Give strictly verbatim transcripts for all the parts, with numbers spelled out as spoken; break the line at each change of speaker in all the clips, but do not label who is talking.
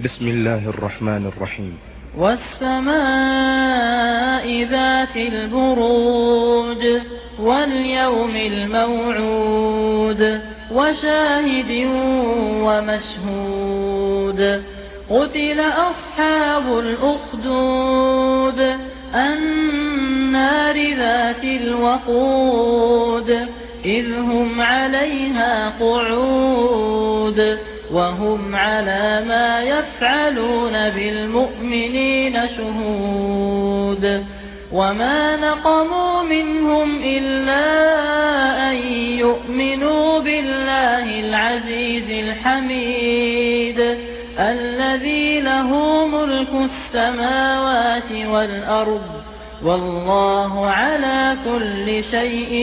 بسم الله الرحمن الرحيم.
والسماء ذات البروج واليوم الموعود وشاهد ومشهود قتل أصحاب الأخدود النار ذات الوقود إذ هم عليها قعود وهم على ما يفعلون بالمؤمنين شهود وما نقموا منهم إلا أن يؤمنوا بالله العزيز الحميد الذي له ملك السماوات والأرض والله على كل شيء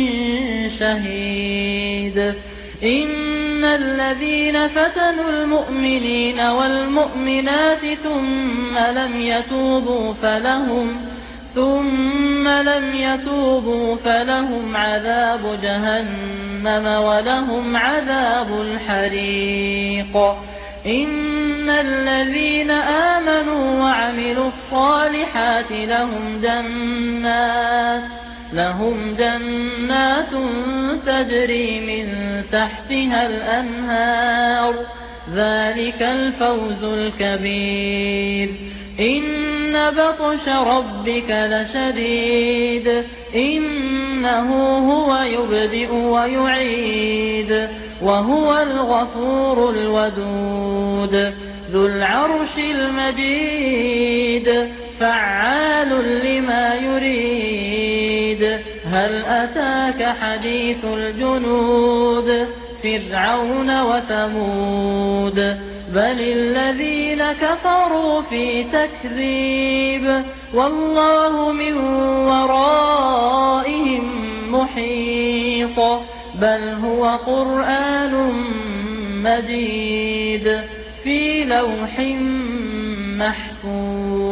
شهيد. إن الذين فتنوا المؤمنين والمؤمنات ثم لم يتوبوا فلهم ثم لم يتوبوا فلهم عذاب جهنم ولهم عذاب الحريق. إن الذين آمنوا وعملوا الصالحات لهم جنات لهم جنات تجري من تحتها الأنهار ذلك الفوز الكبير. إن بطش ربك لشديد إنه هو يبدئ ويعيد وهو الغفور الودود ذو العرش المجيد فعال لما يريد. هل أتاك حديث الجنود فرعون وثمود بل الذين كفروا في تكذيب والله من ورائهم محيط بل هو قرآن مجيد في لوح محفوظ.